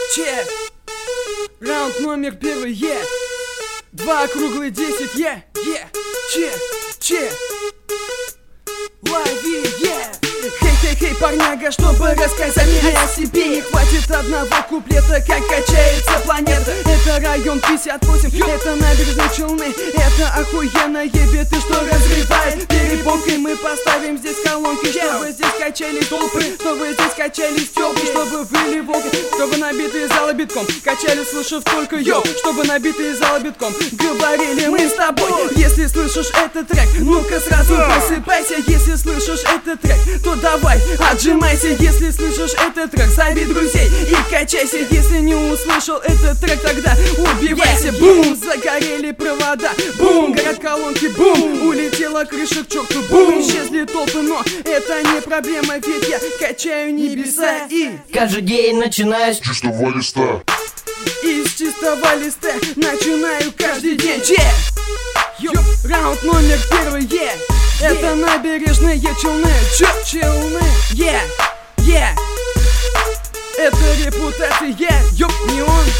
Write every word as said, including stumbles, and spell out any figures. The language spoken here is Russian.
че. Раунд номер первый, е. Два круглые десять, е, е, че, че. Лови, е. Хей-хей-хей, парняга, чтобы рассказать мне о себе, не хватит одного куплета, как качается планета. Это район пятьдесят восемь, это набережные Челны. Это охуенная биты, что разрывает перепонкой. Мы поставим здесь колонки, чтобы здесь качались толпы, чтобы здесь качались тёлки, чтобы были волки, чтобы набитые залы битком качали, слышав только йоу, чтобы набитые залы битком говорили мы с тобой. Если слышишь этот трек, ну-ка сразу просыпайся. Если слышишь этот трек, то давай отжимайся. Если слышишь этот трек, зови друзей и качайся. Если не услышал этот трек, тогда убивайся. Бум, загорели провода, бум, горят колонки, бум, улетела крыша к черту, бум, исчезли толпы, но это не проблема, ведь я качаю небеса. И каждый день начинаю с чистого листа. Из чистого листа начинаю каждый день. Че? Йоп, раунд номер первый, е. Это набережные Челны, че, Челны, е, е. Это репутация, е, ёп, не он.